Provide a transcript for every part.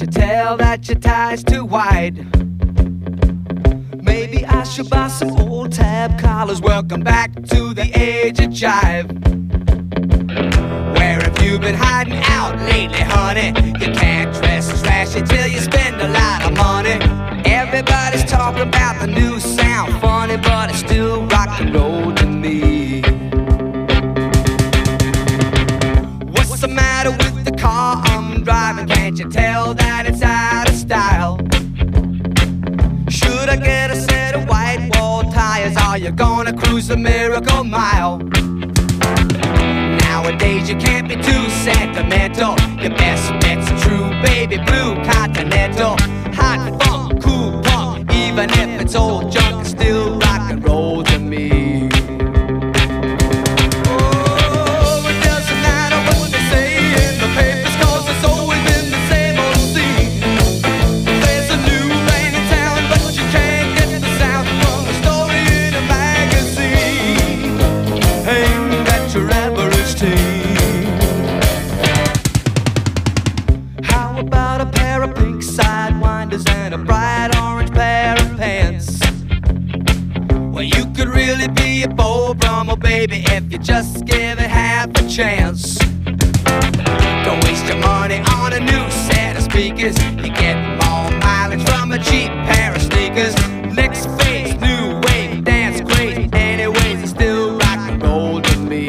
you tell that your tie's too wide? Maybe I should buy some old tab collars. Welcome back to the age of jive. Where have you been hiding out lately, honey? You can't dress trashy till you spend a lot of money. Everybody's talking about the new sound, funny, but it's still rock and roll to me. What's the matter with the car I'm driving? Can't you tell that it's out of style? Should I get a set of white wall tires? Are you gonna cruise the Miracle Mile? Nowadays you can't be too sentimental. Your best bet's a true baby blue Continental. Hot funk, cool punk, even if it's old junk, it's still rock and roll to me. Oh, it doesn't matter what they say in the papers, 'cause it's always been the same old scene. There's a new band in town, but you can't get the sound from a story in a magazine aimed at your average teen. How about a pair of pink sidewinders and a bright orange pair of pants? Well, you could really be a Beau Brummel, baby, if you just give it half a chance. Don't waste your money on a new set of speakers. You get more mileage from a cheap pair of sneakers. Next phase, new wave, dance crazy. Anyways, it's still rock and roll to me.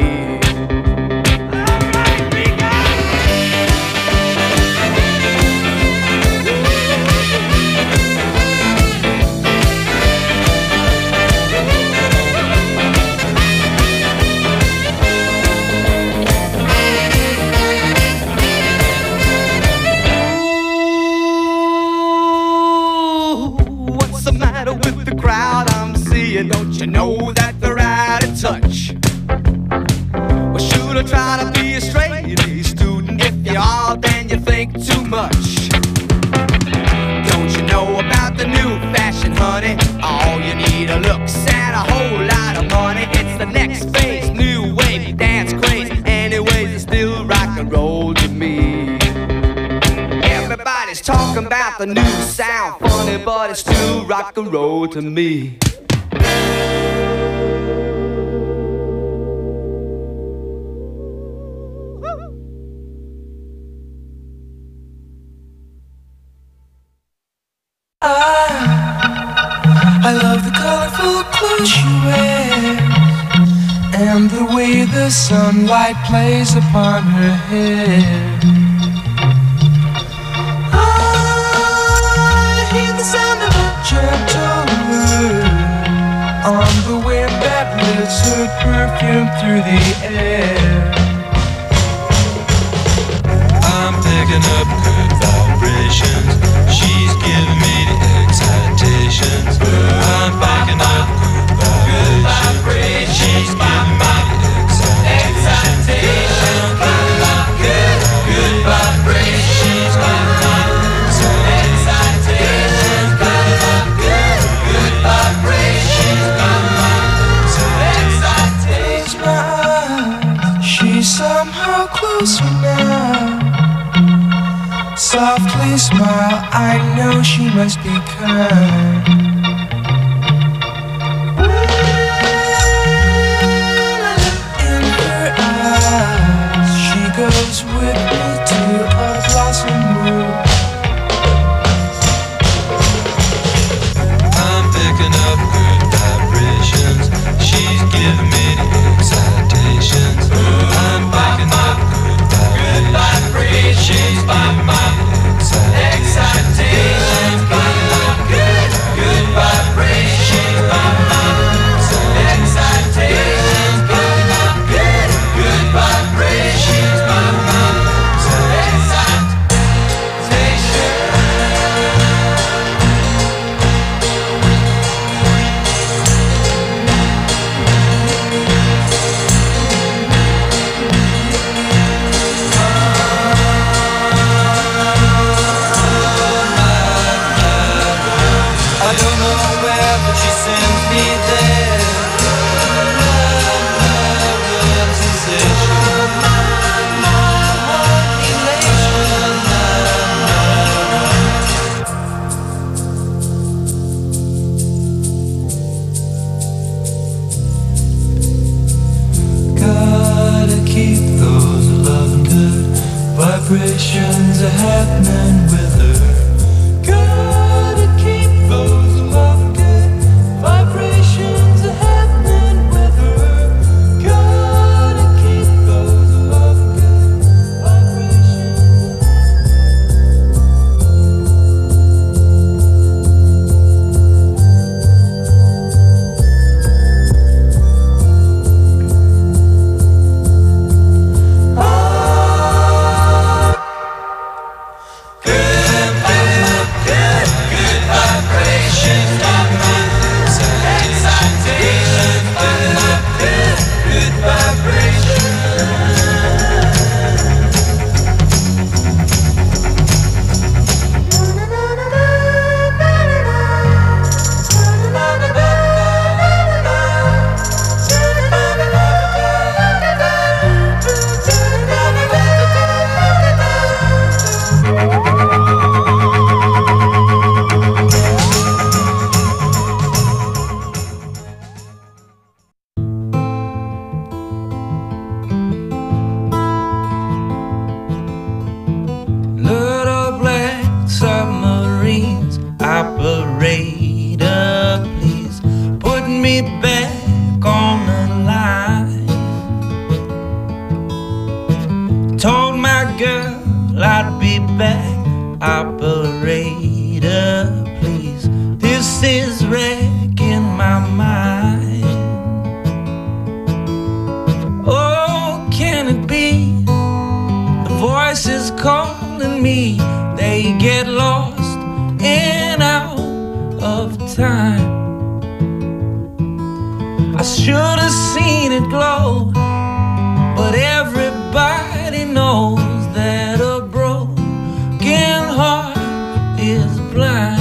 What's the matter with the crowd I'm seeing? Don't you know that they're out of touch? Well, should I try to be a straight A student? If you are, then you think too much. Don't you know about the new fashion, honey? All you need are looks and a whole lot of money. It's the next phase, new wave, dance craze. Anyways, it's still rock and roll to me. Everybody's talking about the new sound, funny, but it's still rock and roll to me. I love the colorful clothes she wears and the way the sunlight plays upon her hair. I hear the sound of a gentle word on the wind that lifts her perfume through the air. I'm picking up good vibrations. She's giving me the excitations. I'm picking up good vibrations. She's giving me the excitations. Good vibrations. She's giving me the excitations. Good vibrations. She's giving me the excitations. She's somehow closer now. Softly smile, I know she must be kind. In her eyes, she goes with me to a blossom room. I'm picking up good vibrations. She's giving me the excitations. I'm picking up good vibrations. She's giving me the excitations. Good accelerator, please. This is wrecking my mind. Oh, can it be? The voices calling me, they get lost and out of time. I should have seen it glow, but everybody knows that a broken heart is blind.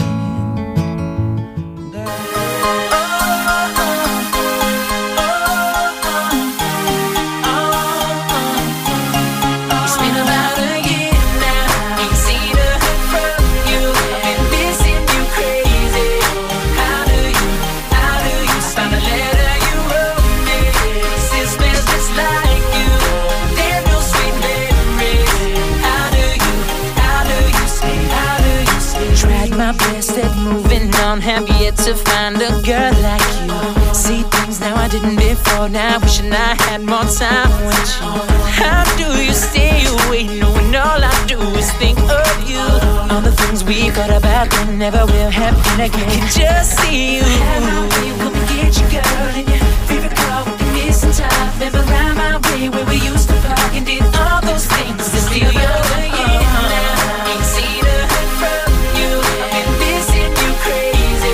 Have yet to find a girl like you. See things now I didn't before. Now wishing I had more time with you. How do you stay away knowing all I do is think of you? All the things we thought about then never will happen again. Can just see you. Have my way, come and get you, girl. In your favorite car with the missing top. Never round my way where we used to park and did all those things to steal your ain't seen a hurt from you. I've been missing you crazy.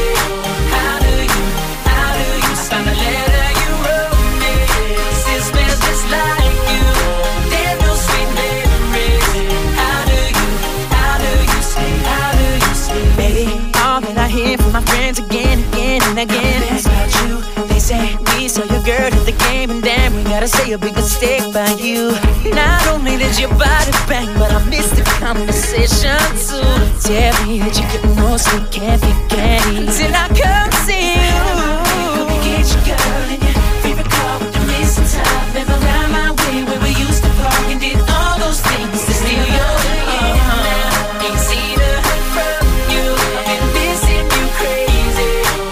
Again, it's about you. They say we saw your girl at the game, and damn, we gotta say a big mistake by you. Not only did your body bang, but I missed the conversation too. Tell me that you're getting no sleep, can't be candy until I come see you. Come and get your girl in your favorite car with the missing top. Never round my way where we used to park and did all those things to steal your ain't seen a hurt from you. I've been missing you crazy.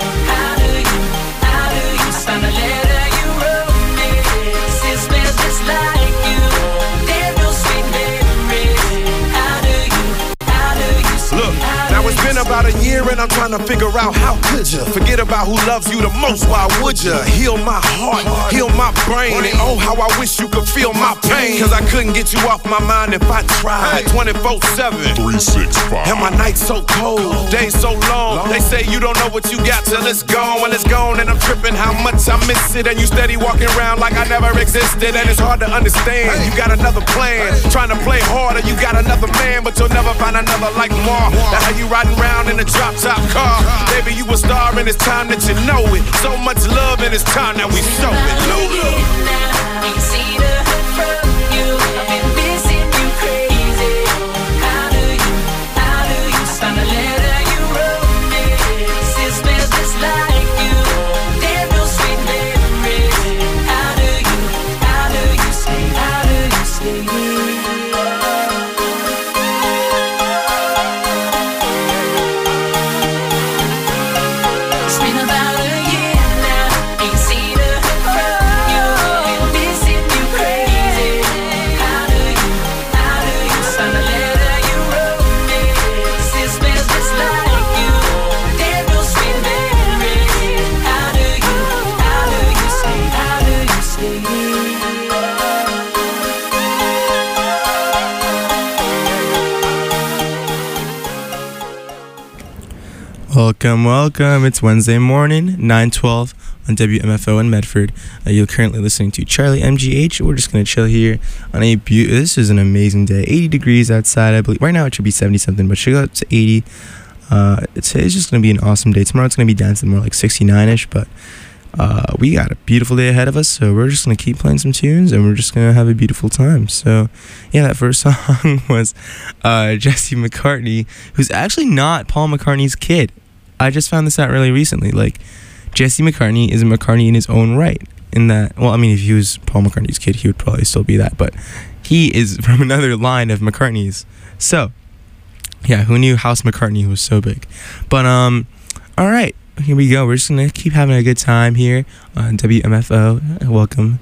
Found a letter you wrote me. It smells just like you. There's no sweet memories. How do you see? Look, now it's been about a year and I'm trying to figure out how could you forget about who loves you the most? Why would you? Heal my heart, heal my brain, and oh how I wish you could feel my pain. Cause I couldn't get you off my mind if I tried. 24/7, 365. and my nights so cold, days so long. They say you don't know what you got till it's gone. When it's gone and I'm tripping how much I miss it. And you steady walking around like I never existed. And it's hard to understand, you got another plan. Trying to play harder, you got another man, but you'll never find another like Mar. That's how you riding around in a drop top car. Baby, you a star and it's time that you know it. So much love and it's time that we show it. Ain't seen a hurt from you. I've been missing you crazy. How do you find a letter you wrote me? It smells just like you. There's no sweet memories. How do you stay? How do you stay? It's been about a year now. Ain't seen a hurt from you. Been missing you crazy. How do you find a letter you wrote me? It smells just like you. There's no sweet memories. How do you stay? How do you stay? Welcome. It's Wednesday morning, 9:12 on WMFO in Medford. You're currently listening to Charlie MGH. We're just going to chill here on a this is an amazing day. 80 degrees outside, I believe. Right now it should be 70 something, but it should go up to 80. It's just going to be an awesome day. Tomorrow it's going to be down to more like 69ish, but we got a beautiful day ahead of us, so we're just going to keep playing some tunes and we're just going to have a beautiful time. So yeah, that first song was Jesse McCartney, who's actually not Paul McCartney's kid. I just found this out really recently. Like, Jesse McCartney is a McCartney in his own right. In that, well, I mean, if he was Paul McCartney's kid, he would probably still be that. But he is from another line of McCartneys. So, yeah, who knew House McCartney was so big? But, all right, here we go. We're just going to keep having a good time here on WMFO. Welcome.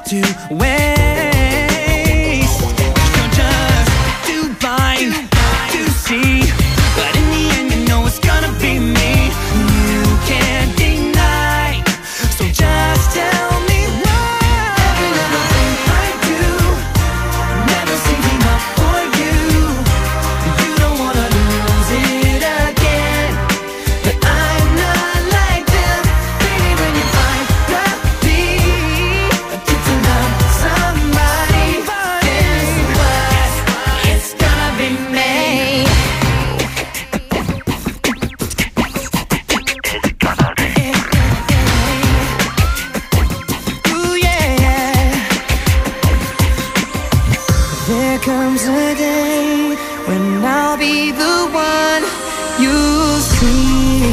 to waste. You're just too blind to see, but in the end you know it's gonna be me. You can't deny, so just tell me why. Every little thing I do never seems enough for you. You don't wanna lose it again, but I'm not like them. Baby, when you finally get to love somebody, guess what? It's gonna be me. Ooh, yeah. There comes a day when I'll be the one you see.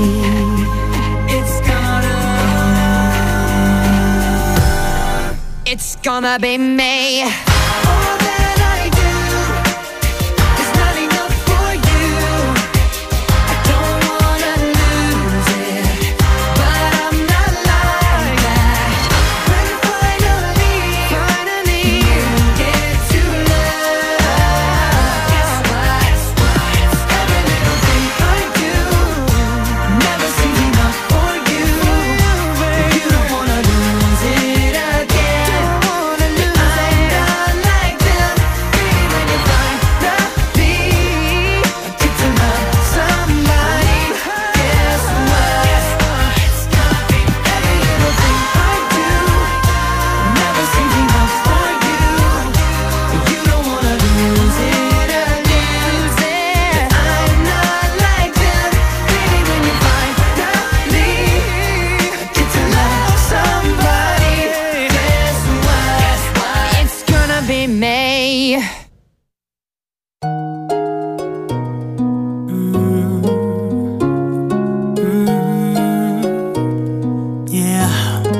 It's gonna be me. All that I do is not enough for you. I don't wanna lose it, but I'm not like that. When finally you get to love, guess what? Every little thing I do never seems enough for you. You don't wanna lose it again. I'm not like them. Baby, when you finally get to love somebody, guess what? It's gonna be every little thing I do never seems enough for you. You don't wanna lose it again. I'm not like them. Baby, when you finally get to love somebody, guess what? It's gonna be me. Yeah.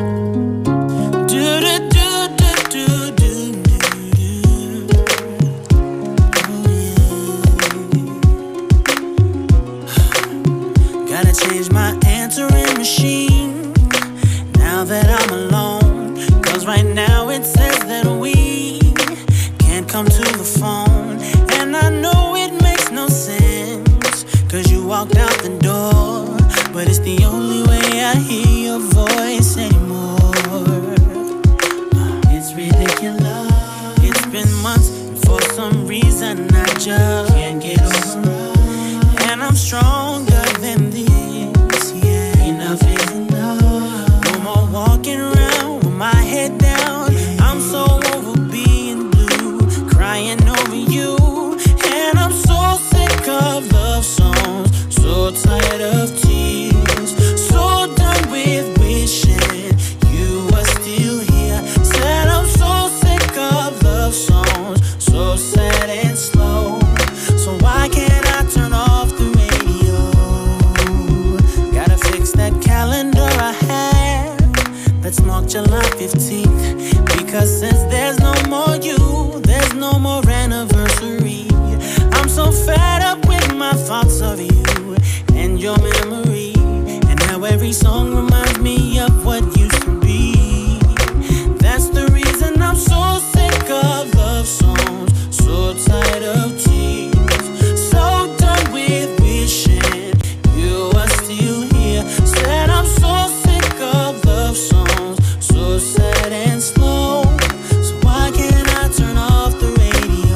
Gotta change my answering machine now that I'm alone. 'Cause right now it says that we can't come to the phone. And I know it makes no sense, 'cause you walked out the door. But it's the only way I hear your voice anymore. It's ridiculous. It's been months, and for some reason I just can't get over it. And I'm stronger than this, yeah. Enough is enough. No more walking around with my head down. I'm so over being blue, crying over you. And I'm so sick of love songs, so tired of tears, so done with wishing you were still here. Said I'm so sick of love songs, so sad and slow. So why can't I turn off the radio? Gotta fix that calendar I have that's marked July 15th. Because since there's no more you, there's no more anniversary. I'm so fed up with my thoughts of you and your memory, and how every song reminds me of what used to be. That's the reason I'm so sick of love songs, so tired of tears, so done with wishing you were still here. Said I'm so sick of love songs, so sad and slow. So why can't I turn off the radio?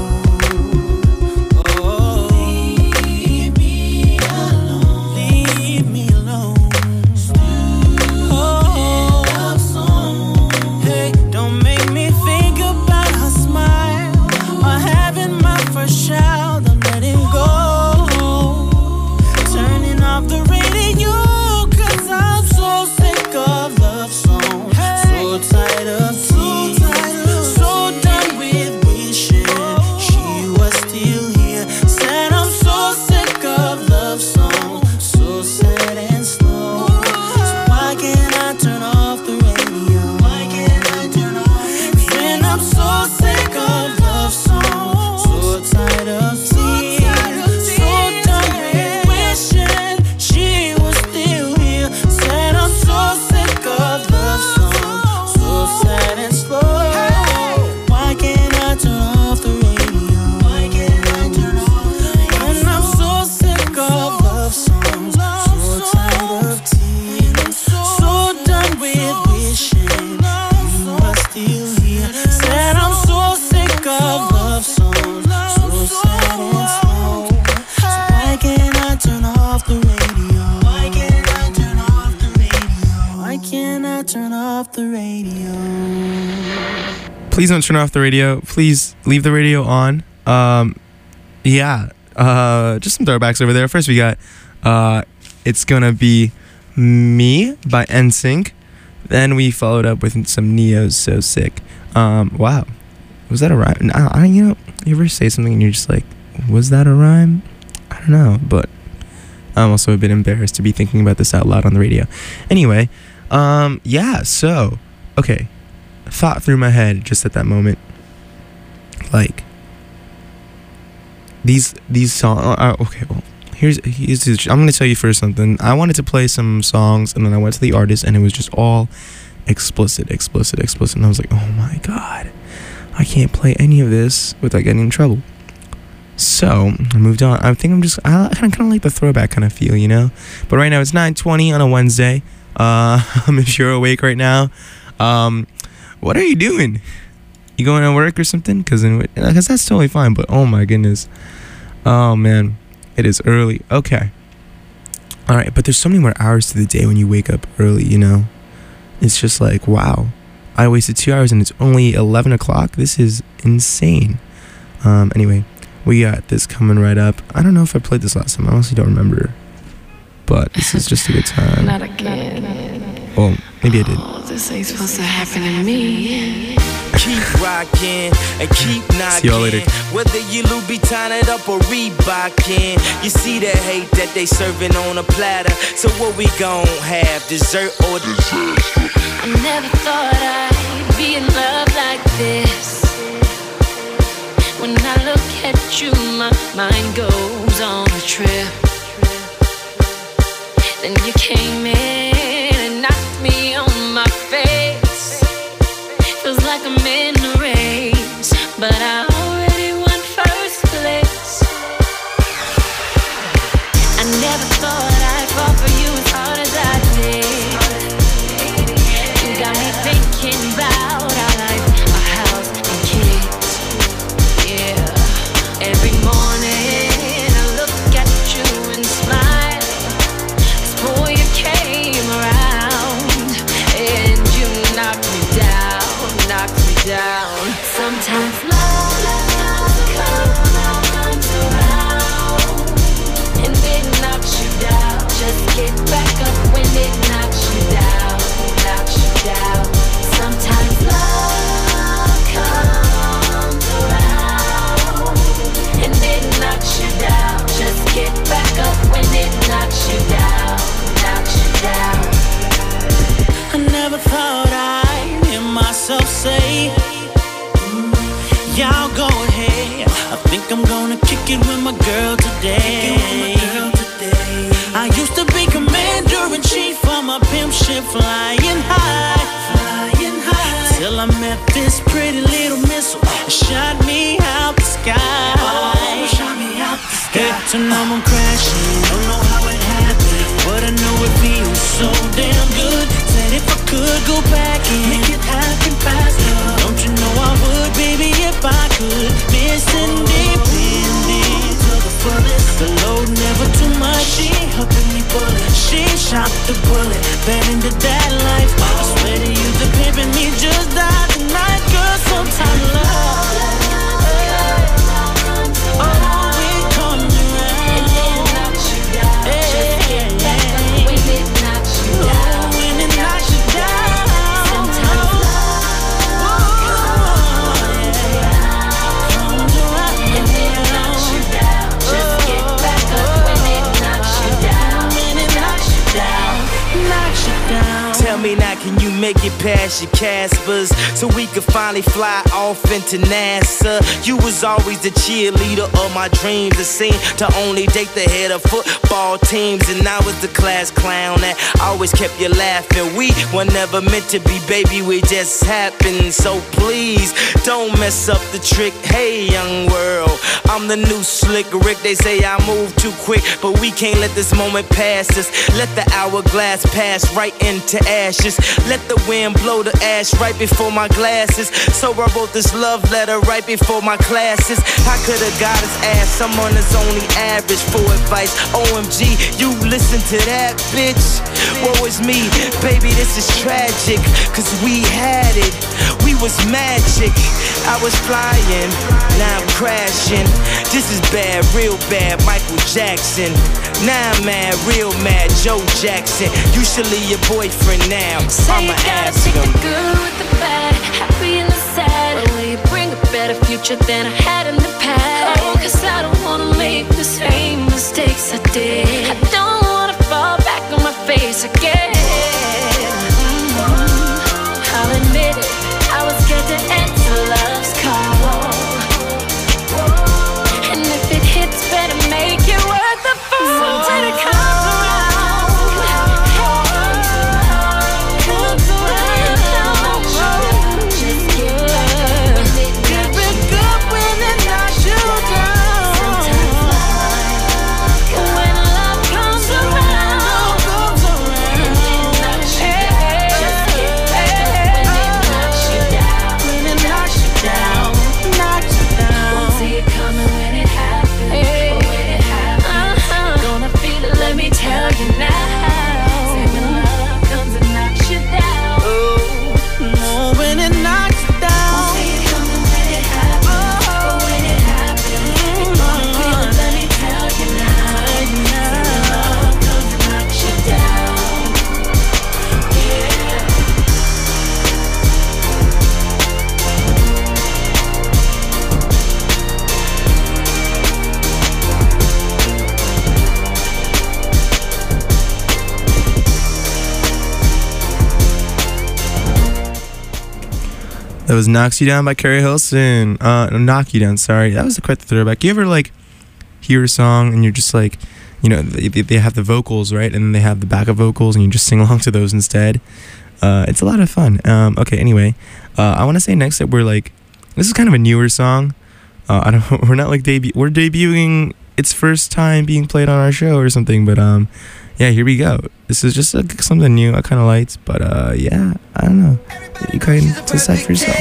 Oh, leave me alone. Leave me alone. Oh, love song. Hey, don't make me think about her smile or having my first child. I'm letting go. Turning off the radio, 'cause I'm so sick of love songs, so tired of radio. Please don't turn off the radio. Please leave the radio on. Yeah. Just some throwbacks over there. First we got It's Gonna Be Me by NSYNC. Then we followed up with some Neo's So Sick. Wow. Was that a rhyme? You ever say something and you're just like, was that a rhyme? I don't know, but I'm also a bit embarrassed to be thinking about this out loud on the radio. Anyway, yeah, so, okay. Thought through my head just at that moment. Like, these songs, okay, well, here's I'm going to tell you first something. I wanted to play some songs, and then I went to the artist, and it was just all explicit, and I was like, oh my god, I can't play any of this without getting in trouble. So I moved on. I think I kind of like the throwback kind of feel, you know. But right now it's 9:20 on a Wednesday. If you're awake right now, what are you doing? You going to work or something? Because that's totally fine. But oh my goodness, oh man, it is early. Okay, all right. But there's so many more hours to the day when you wake up early. You know, it's just like, wow, I wasted 2 hours and it's only 11 o'clock. This is insane. Anyway. We got this coming right up. I don't know if I played this last time. I honestly don't remember. But this is just a good time. Not again. Oh, maybe I did. Oh, this ain't supposed to happen to me. Keep rocking and keep knocking. See y'all later. Whether you Louboutin it up or Reebokin, you see the hate that they serving on a platter. So what we gon' have, dessert or disaster? I never thought I'd be in love like this. When I look at you, my mind goes on a trip. Then you came in and knocked me on my face. Feels like I'm in a race, but I already won first place. I never thought I'd fall for you as hard as I did. You got me thinking about our life, our house and kids. Every morning I look at you and smile. Before you came around, and you knocked me down. Sometimes love comes around, and it knocks you down. Just get back up when it knocks you down. Sometimes love comes around, and it knocks you down. Just get back up when it knocks you down. I never thought I'd hear myself say, y'all go ahead. I think I'm gonna kick it with my girl today. I used to be commander-in-chief for my pimp ship, flying high. Till I met this pretty little missile, shot me out the sky. Head to know I'm crashing, don't know how it happened, but I know it feels so damn good. Said if I could go back and make it happen faster, don't you know I would, baby, if I could. Miss independent to the fullest, the load never too much. She helping me pull it, she shot the bullet, fell into that life. I swear to you, the pimpin' me just died tonight, girl. Sometimes love, oh, it comes around, And it knocks you down. Just get back up when it knocks you down. when it knocks you down. Sometimes love comes around, and it knocks you down. Just get back up when it knocks you down. Knocks you down. Tell me now, can you make it past your Caspers so we could finally fly off into NASA? You was always the cheerleader of my dreams. It seemed to only date the head of football teams, and I was the class clown that always kept you laughing. We were never meant to be, baby, we just happened. So please don't mess up the trick. Hey, young world, I'm the new slick Rick. They say I move too quick, but we can't let this moment pass us. Let the hourglass pass right into ashes. Let the the wind blow the ash right before my glasses. So I wrote this love letter right before my classes. I could've got his ass, someone that's only average for advice. OMG, you listen to that, bitch. Woe is me, baby, this is tragic. Cause we had it, we was magic. I was flying, now I'm crashing. This is bad, real bad, Michael Jackson. Now I'm mad, real mad, Joe Jackson. You should leave your boyfriend now. Say I'ma you gotta ask take him. the good with the bad, happy and the sad. Or will you bring a better future than I had in the past? Oh, cause I don't wanna make the same mistakes I did. I don't wanna fall back on my face again. I'll admit it, I was scared to answer love's call. And if it hits, better make it worth the fall. Sometimes it comes around, comes around. Just get back when it knocks you down. When it knocks you down. Sometimes when love comes around, and it knocks you down. Just get back when it knocks you down. When it knocks you down, knocks you down. Won't see it coming when it happens, but when it happens, gonna feel it. Let me tell you now. Say when love comes and knocks you down. Oh, when it knocks you down. Won't see it coming when it happens, but when it happens, gonna feel it. Let me tell you now. Say when love comes and knocks you down. Yeah. That was Knocks You Down by Carrie Hilson. Knock You Down, sorry. That was quite the throwback. You ever, like, hear a song and you're just like, you know, they have the vocals, right? And then they have the backup vocals and you just sing along to those instead. It's a lot of fun. Okay, anyway. I want to say next that we're, like, this is kind of a newer song. We're not, like, we're debuting its first time being played on our show or something, but, yeah, here we go. This is just something new I kind of liked, but yeah, I don't know. You can decide for yourself.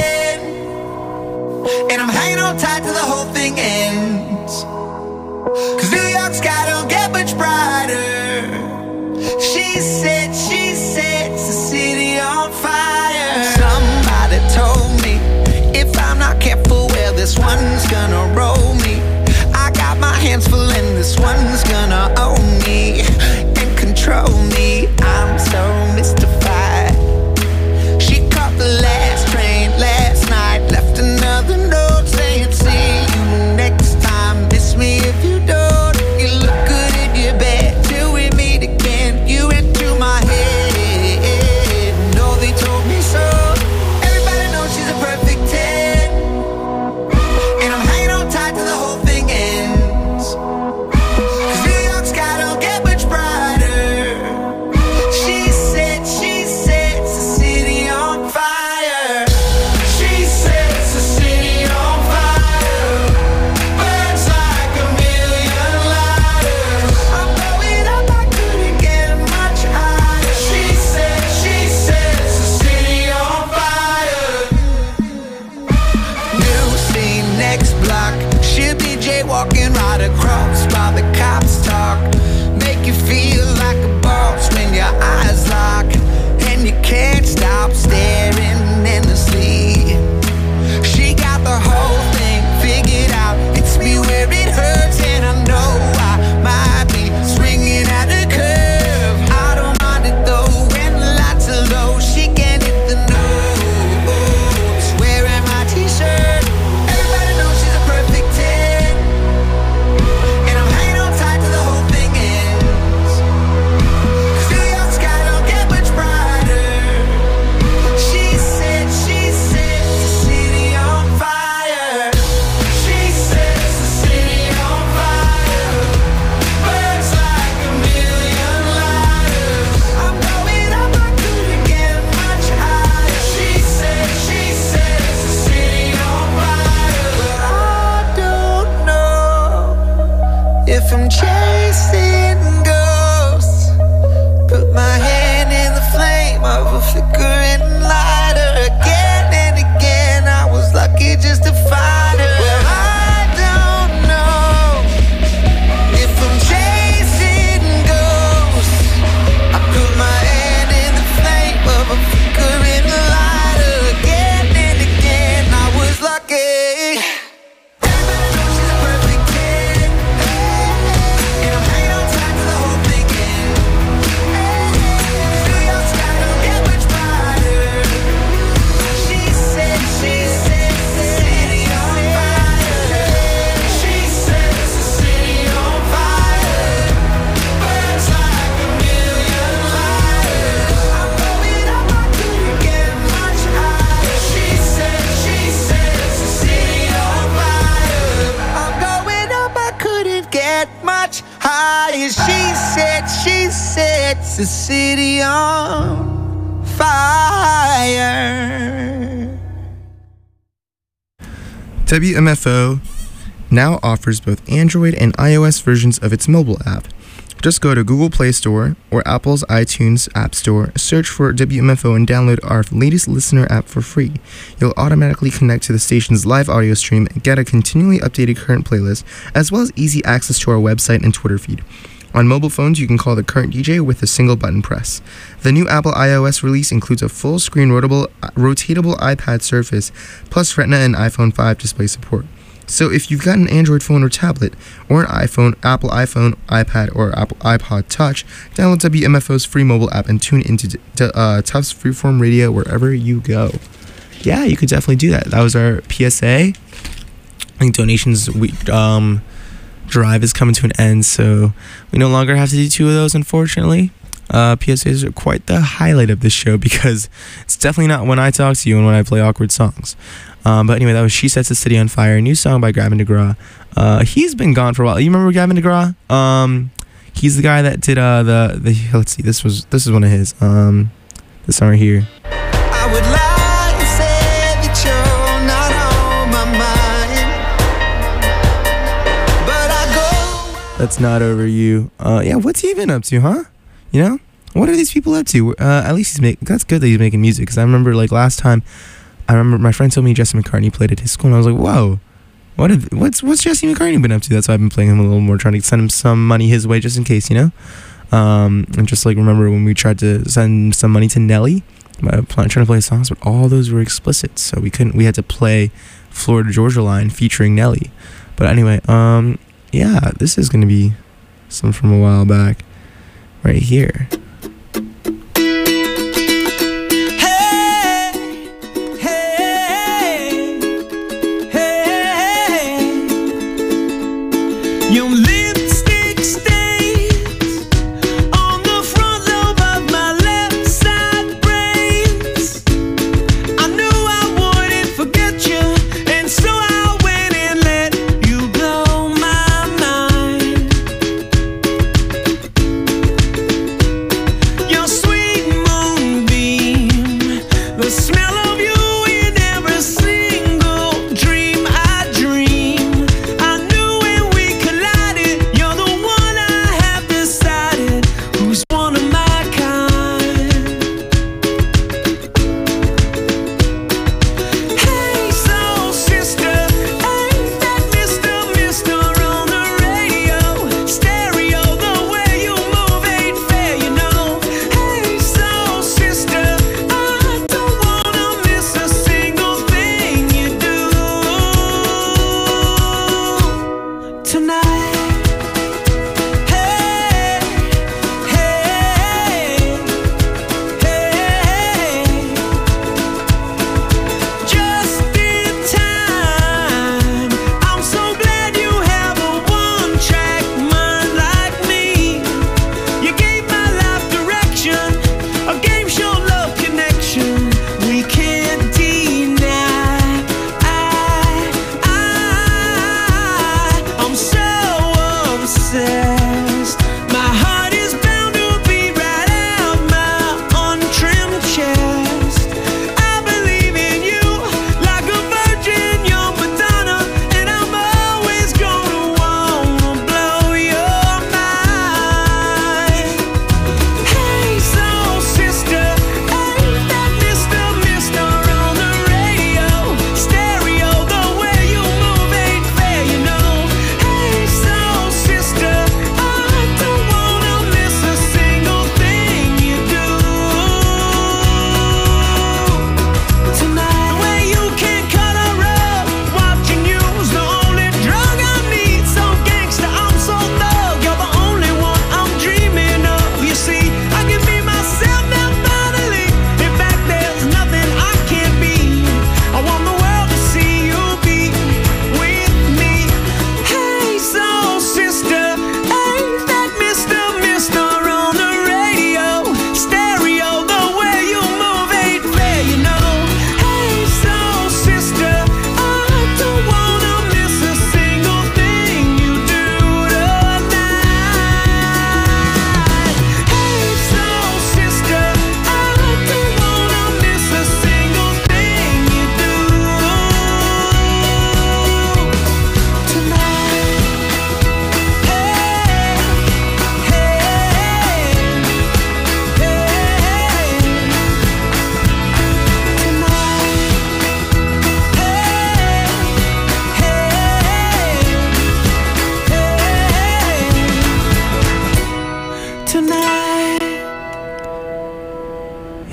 And I'm hanging on tight till the whole thing ends. Cause New York sky don't get much brighter. She said, it's the city on fire. Somebody told me if I'm not careful, well, this one's gonna roll me. I got my hands full and this one's gonna own me and control me. I'm so mystified. She caught the last train last night, left another note saying, see you next time. Miss me if you don't. You look good in your bed till we meet again. You into my head. No, they told me so. Everybody knows she's a perfect 10. And I'm hanging on tight till the whole thing ends. Cause New York sky don't get much brighter. She said, it's the city on fire. She said it's the city on fire. Burns like a million lighters. I'm blowing up, I couldn't get much higher. She said it's the city on fire. New scene, next block. She'll be jaywalking right across while the cops talk. Make you feel like a boss when your eyes lock and you can't stop staring endlessly. She got the whole thing figured out. It's me where it hurts, and I know I might be swinging at a curve. I don't mind it though when the lights are low. She can hit the nose, wearing my t-shirt. Everybody knows she's a perfect 10. And I'm hanging on tight till the whole thing ends. Cause New York sky don't get much brighter. 'cause she sets the city on fire. WMFO now offers both Android and iOS versions of its mobile app. Just go to Google Play Store or Apple's iTunes App Store, search for WMFO and download our latest listener app for free. You'll automatically connect to the station's live audio stream and get a continually updated current playlist, as well as easy access to our website and Twitter feed. On mobile phones, you can call the current DJ with a single button press. The new Apple iOS release includes a full-screen rotatable iPad Surface, plus Retina and iPhone 5 display support. So if you've got an Android phone or tablet, or an iPhone, Apple iPhone, iPad, or Apple iPod Touch, download WMFO's free mobile app and tune into Tufts Freeform Radio wherever you go. Yeah, you could definitely do that. That was our PSA. I think donations drive is coming to an end, so we no longer have to do two of those, unfortunately. PSAs are quite the highlight of this show because it's definitely not when I talk to you and when I play awkward songs. But anyway, that was She Sets the City on Fire, a new song by Gavin DeGraw. He's been gone for a while. You remember Gavin DeGraw? He's the guy that did the let's see, this is one of his. This song right here. I would like to say that you're not on my mind, but I go. That's Not Over You. Yeah, what's he been up to, huh? You know, what are these people up to? At least that's good that he's making music. Because I remember, like, last time, my friend told me Jesse McCartney played at his school, and I was like, whoa, what's Jesse McCartney been up to? That's why I've been playing him a little more, trying to send him some money his way just in case, you know. And just like remember when we tried to send some money to Nelly, trying to play songs, but all those were explicit, so we couldn't. We had to play Florida Georgia Line featuring Nelly. But anyway, yeah, this is gonna be something from a while back, right here. Your lipstick stains on the front lobe of my left side brains. I knew I wouldn't forget you, and so I went and let you blow my mind.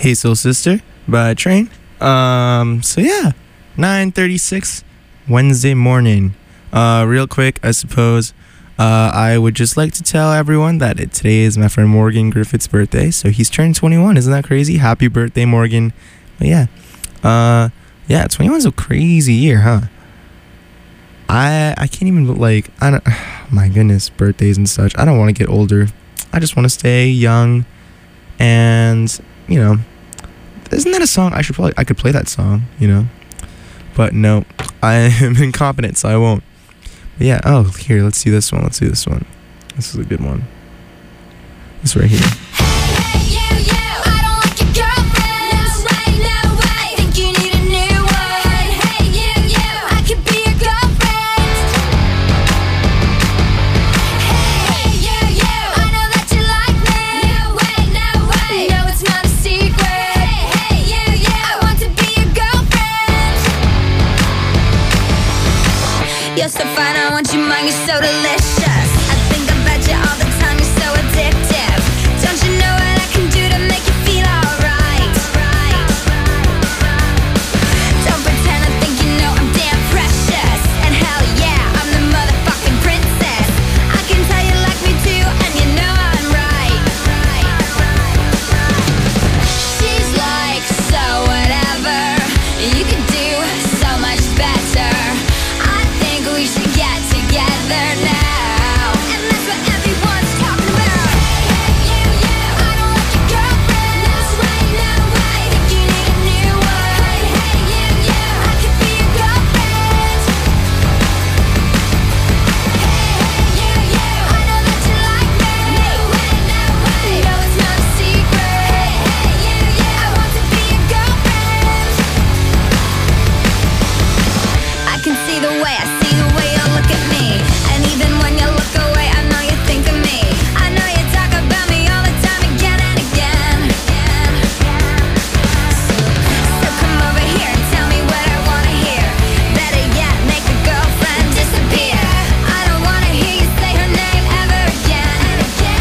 Hey Soul Sister by Train. So yeah, 9:36 Wednesday morning. Real quick, I suppose, I would just like to tell everyone that today is my friend Morgan Griffith's birthday. So he's turned 21. Isn't that crazy? Happy birthday, Morgan. But yeah, 21 is a crazy year, huh? I can't even, like, I don't, my goodness, birthdays and such. I don't want to get older. I just want to stay young. And, you know, isn't that a song? I could play that song, you know. But no, I am incompetent, so I won't. But yeah, oh, here, let's see this one. This is a good one. This right here. You're so fine, I want you mine, you're so delicious. I think about you all the time, you're so addictive. Don't you know what I can do to make you feel alright? Don't pretend I think you know I'm damn precious. And hell yeah, I'm the motherfucking princess. I can tell you like me too, and you know I'm right. She's like, so whatever, you can do so much better. We should get together now, and that's what everyone's talking about. Hey, I don't like your girlfriend. That's right, no way. Think you need a new one. Hey, I could be your girlfriend. Hey, I know that you like me. No way. No, it's not a secret. Hey, I want to be your girlfriend. I can see the way I see the way you look at me, and even when you look away, I know you think of me. I know you talk about me all the time, again and again. So come over here and tell me what I wanna hear. Better yet, make a girlfriend disappear. I don't wanna hear you say her name ever again.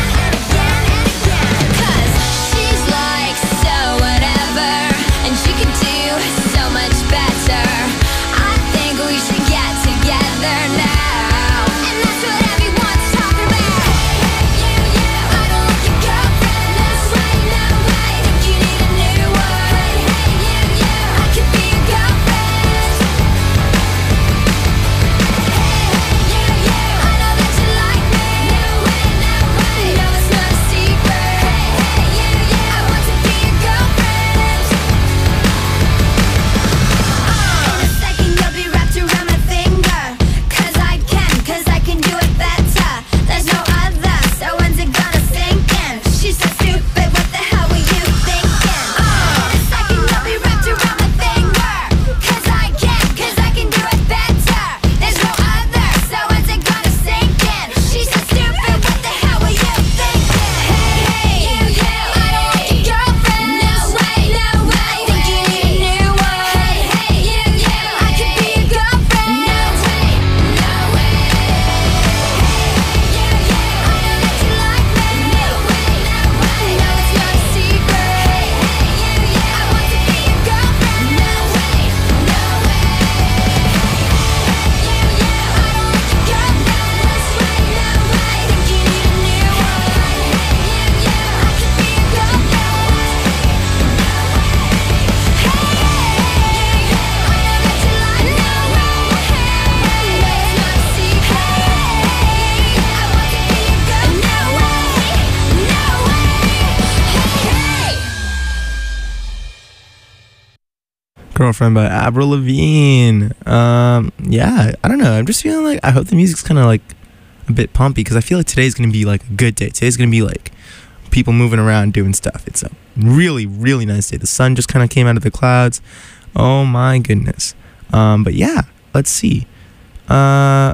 Cause she's like, so whatever, and she could do so much better. I think we should get together now, and that's what everyone's talking about. Hey, I don't like your girlfriend. That's right, no way. Think you need a new one. Hey, I could be your girlfriend. Hey, I know that you like me. No way. No, it's not a secret. Hey, I want to be your girlfriend. In a second you'll be wrapped around my finger. Cause I can do it better. There's no other, so when's it gonna sink in? She's so stupid, what the hell were you thinking? In a second you'll be wrapped around my finger. Cause I can do it better. There's no other, so when's it gonna sink in? She's so stupid, what the hell were you thinking? Hey, I don't like your girlfriend. No way. Think you need a new one. Hey, I could be your girlfriend. No way. I know that you like me. No it's not a secret. I want to be your girlfriend. No way. I don't like your girlfriend. That's right, no way. Think you need a new one. I could be your girlfriend. Girlfriend by Avril Lavigne. Yeah, I don't know. I'm just feeling like, I hope the music's kind of like a bit pumpy, because I feel like today's gonna be like a good day. Today's gonna be like people moving around doing stuff. It's a really, really nice day. The sun just kind of came out of the clouds. Oh my goodness. But yeah, let's see. So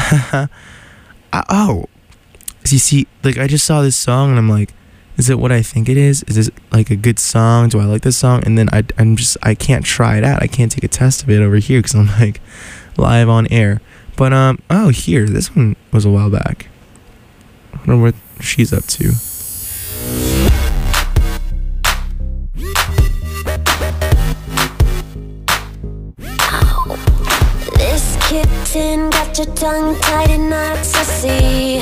you see, like, I just saw this song and I'm like, is it what I think it is? Is this like a good song? Do I like this song? And then I can't try it out. I can't take a test of it over here because I'm like live on air. But oh, here, this one was a while back. I wonder what she's up to. Waiting, got your tongue tied in knots, I see.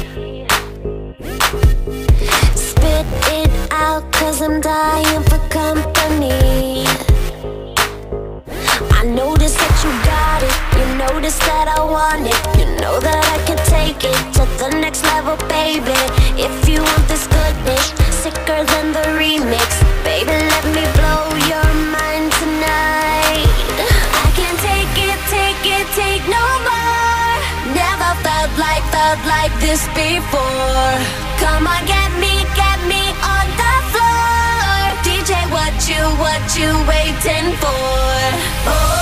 Spit it out, cause I'm dying for company. I notice that you got it, you notice that I want it. You know that I can take it to the next level, baby. If you want this goodness, sicker than the remix, baby, let me blow your mind tonight. I can't take no more. Never felt like this before. Come on, get me on the floor. DJ, what you waiting for? Oh.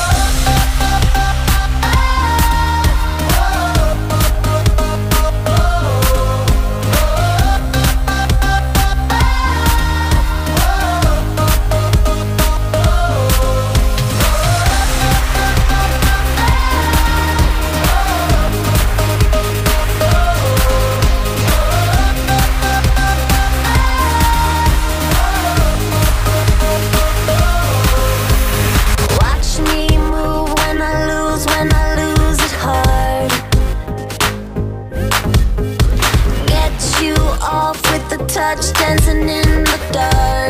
Touch dancing in the dark.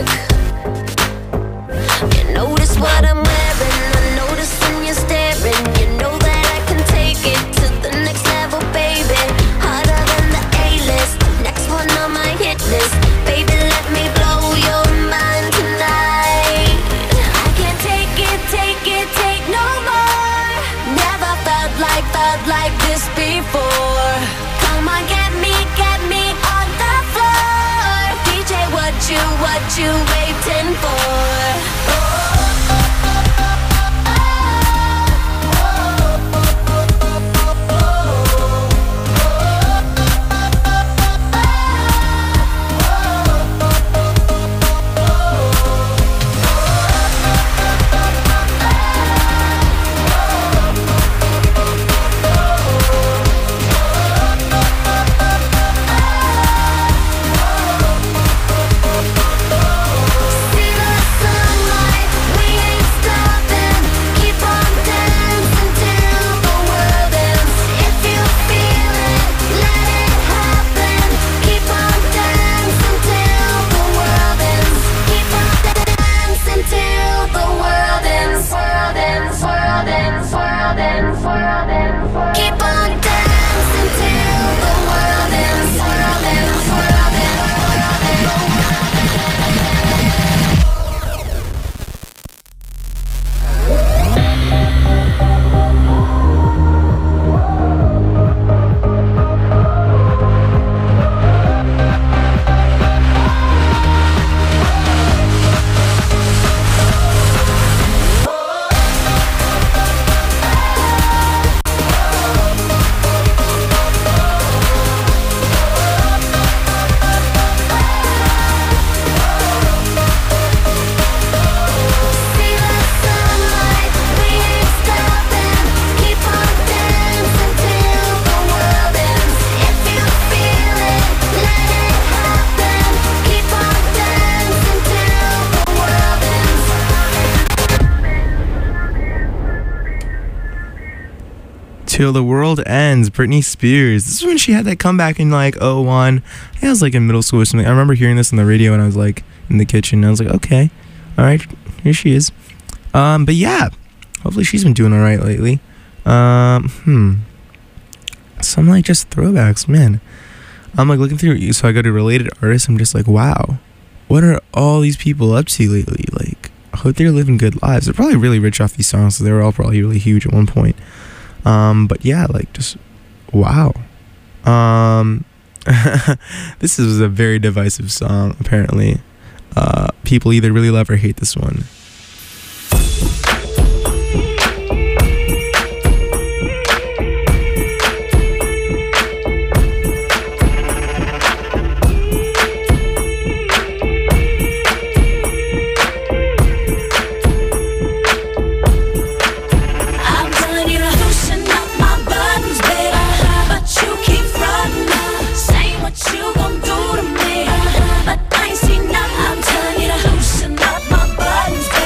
You notice what I'm wearing, I notice when you're staring. You know that I can take it to the next level, baby. Harder than the A-list, next one on my hit list. Baby, let me blow your mind tonight. I can't take no more. Never felt like this before. Come on, get me on the floor. DJ, what you waiting for? Till the World Ends, Britney Spears. This is when she had that comeback in like 01. I think I was like in middle school or something. I remember hearing this on the radio when I was like in the kitchen. I was like, okay, all right, here she is. But yeah, hopefully she's been doing all right lately. Some like just throwbacks, man. I'm like looking through, so I go to related artists. I'm just like, wow, what are all these people up to lately? Like, I hope they're living good lives. They're probably really rich off these songs, so they were all probably really huge at one point. But yeah, like just wow. This is a very divisive song, apparently. People either really love or hate this one. You gon' do to me, but I ain't seen nothing. I'm telling you to loosen up my buttons.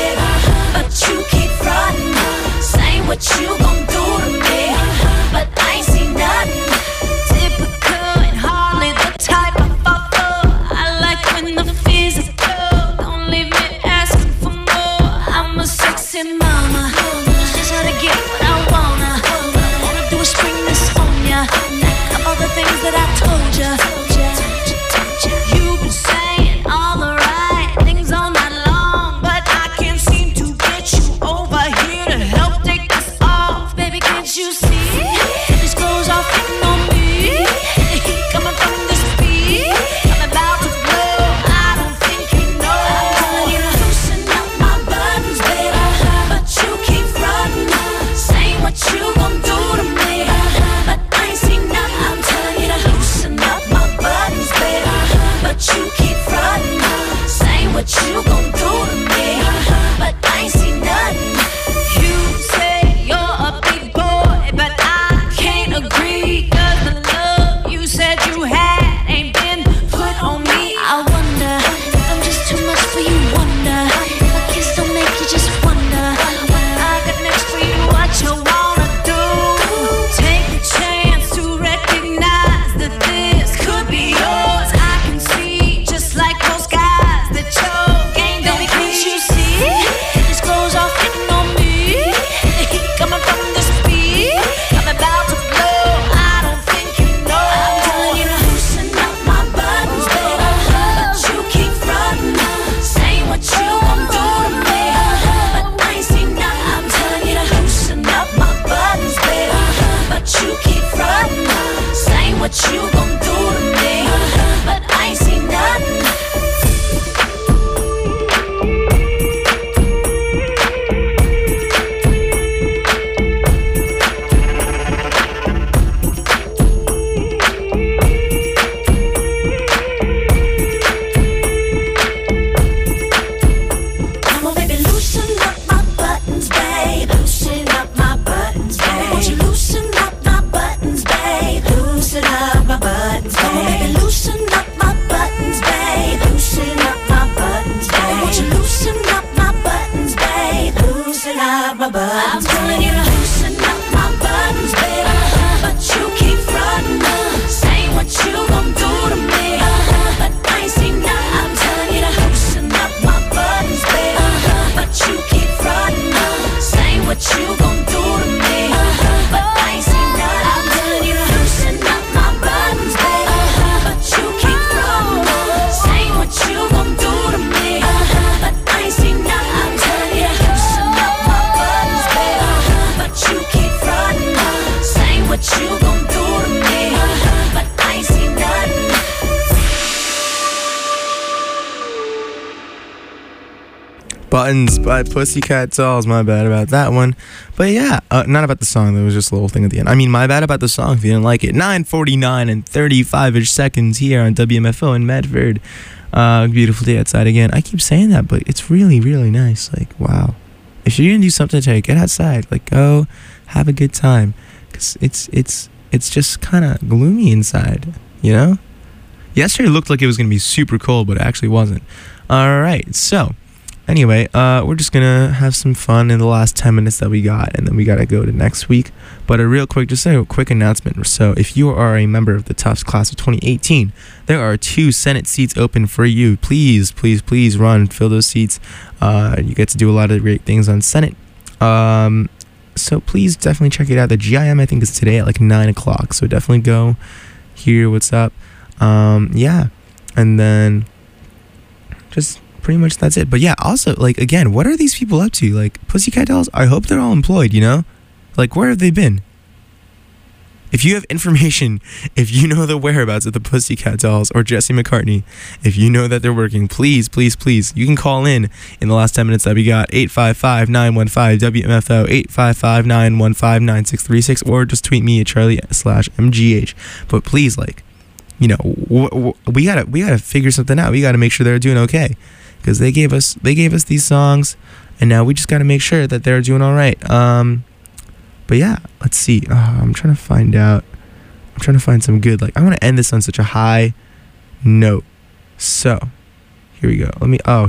Buttons by Pussycat Dolls. My bad about that one. But yeah, not about the song. There was just a little thing at the end. I mean, my bad about the song if you didn't like it. 9:49 and 35-ish seconds here on WMFO in Medford. Beautiful day outside again. I keep saying that, but it's really, really nice. Like, wow. If you're gonna do something today, get outside. Like, go have a good time. Because it's just kind of gloomy inside, you know? Yesterday looked like it was gonna be super cold, but it actually wasn't. Alright, so anyway, we're just gonna have some fun in the last 10 minutes that we got, and then we gotta go to next week. But just a quick announcement. So if you are a member of the Tufts class of 2018, there are 2 Senate seats open for you. Please, please, please run, fill those seats. You get to do a lot of great things on Senate. So please definitely check it out. The GIM, I think, is today at like 9 o'clock. So definitely go hear what's up. Yeah, and then just pretty much that's it. But yeah, also, like, again, what are these people up to? Like, Pussycat Dolls, I hope they're all employed, you know? Like, where have they been? If you have information, if you know the whereabouts of the Pussycat Dolls or Jesse McCartney, if you know that they're working, please, please, please, you can call in the last 10 minutes that we got, 855-915-WMFO, 855-915-9636, or just tweet me at Charlie/MGH. But please, like, you know, we gotta figure something out. We gotta make sure they're doing okay, because they gave us these songs, and now we just gotta make sure that they're doing all right. But yeah, let's see. I'm trying to find some good. Like, I want to end this on such a high note. So here we go.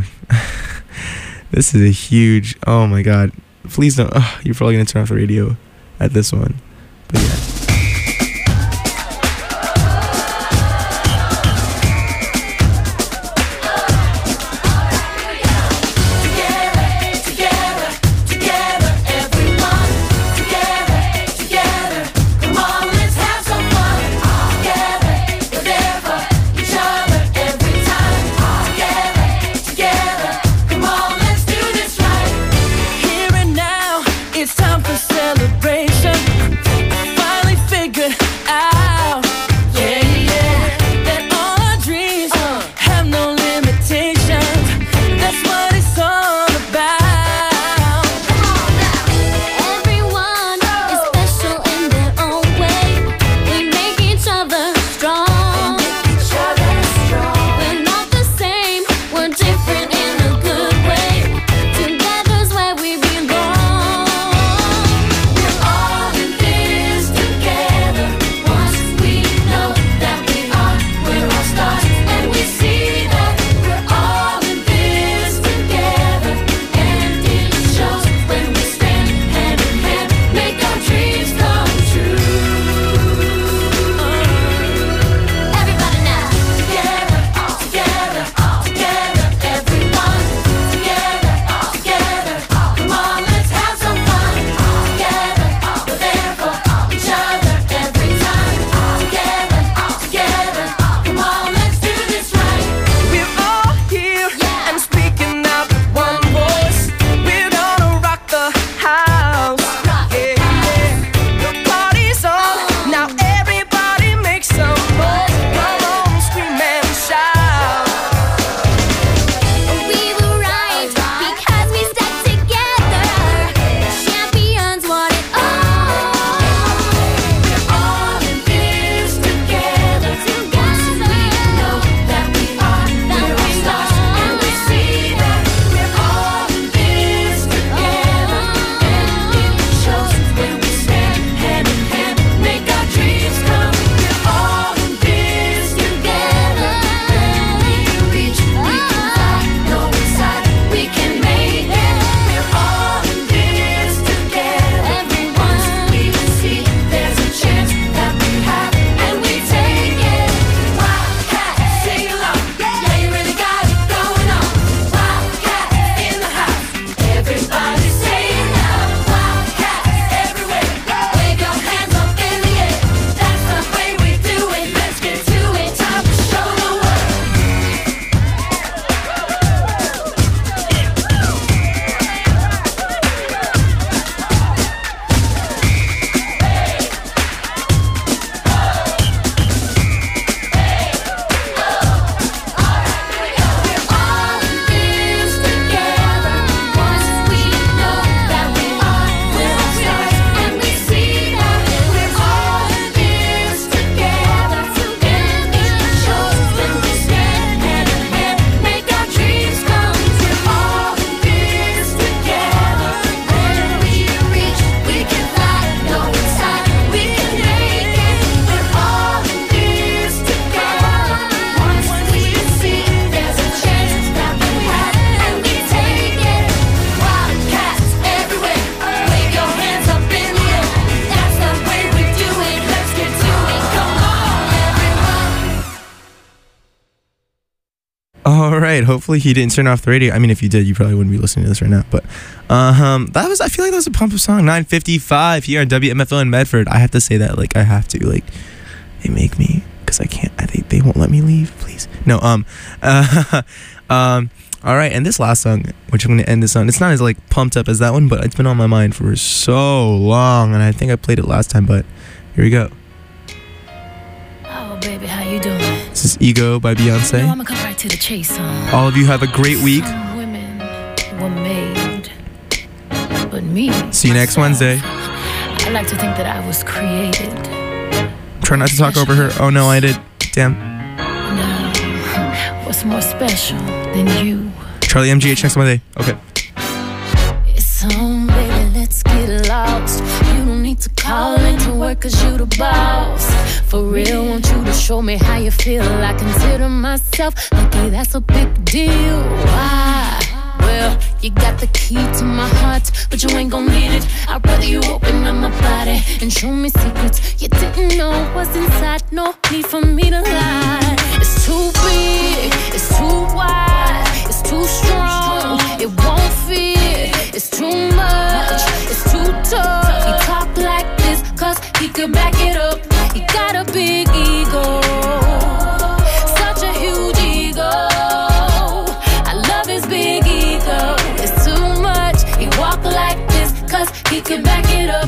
This is a huge. Oh my God! Please don't. You're probably gonna turn off the radio at this one. But yeah. All right. Hopefully he didn't turn off the radio. I mean, if you did, you probably wouldn't be listening to this right now. But that was. I feel like that was a pump up song. 9:55 here on WMFO in Medford. I have to say that. Like I have to. Like they make me because I can't. They won't let me leave. Please. No. All right. And this last song, which I'm gonna end this on. It's not as like pumped up as that one, but it's been on my mind for so long, and I think I played it last time. But here we go. Oh, baby, how you doing? This is Ego by Beyonce. You know, I'm gonna come right to the chase, huh? All of you have a great week. Some women were made, but me. See you next Wednesday. I like to think that I was created. Try not to talk over her. Oh no, I did. Damn. Now, what's more special than you? Charlie MGH next Monday. Okay. It's on, baby, let's get lost. You don't need to call into work cause you the boss. For real, want you to show me how you feel. I consider myself lucky, that's a big deal. Why? Well, you got the key to my heart, but you ain't gon' need it. I'd rather you open up my body and show me secrets you didn't know was inside. No need for me to lie. It's too big, it's too wide, it's too strong, it won't fit. It's too much, it's too tough. He talk like this cause he could back it up. He got a big ego, such a huge ego. I love his big ego. It's too much, he walk like this cause he could back it up.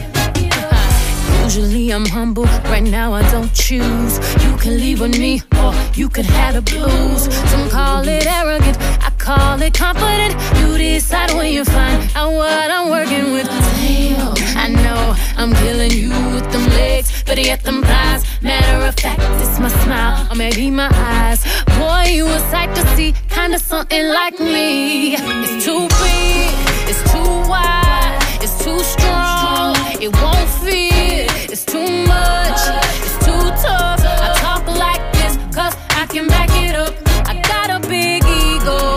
Usually I'm humble, right now I don't choose. You can leave with me or you could have the blues. Some call it arrogant, I call it confident. You decide when you find out what I'm working with. Damn, I know I'm killing you with them legs, but yet them thighs. Matter of fact, it's my smile or maybe my eyes. Boy, you a sight to see, kinda something like me. It's too big, it's too wide, it's too strong, it won't fit. It's too much, it's too tough. I talk like this cause I can back it up. I got a big ego,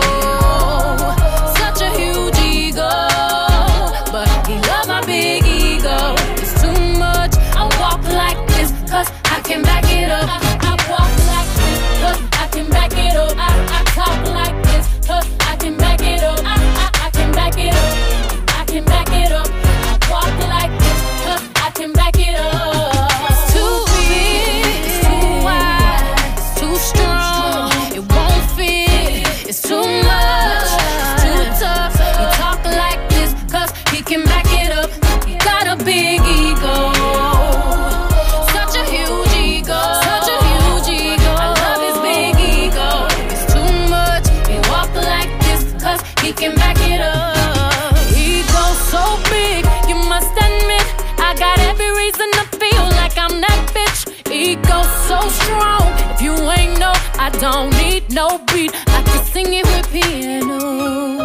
such a huge ego, but he love my big ego. It's too much, I walk like this cause I can back it up. I walk like this cause I can back it up. I talk like this cause I can back it up. I can back it up. I can back it up. I walk like this cause I can back it up. It's too big, it's too wide, it's too strong, it won't fit. It's too much, it's too tough. He talk like this cause he can back it up. He got a big ego, such a huge ego, such a huge ego. I love his big ego. It's too much, he walk like this cause he can back it up. Ego so big, you must admit I got every reason to feel like I'm that bitch. Ego so strong, if you ain't know, I don't need no beat. I can sing it with piano.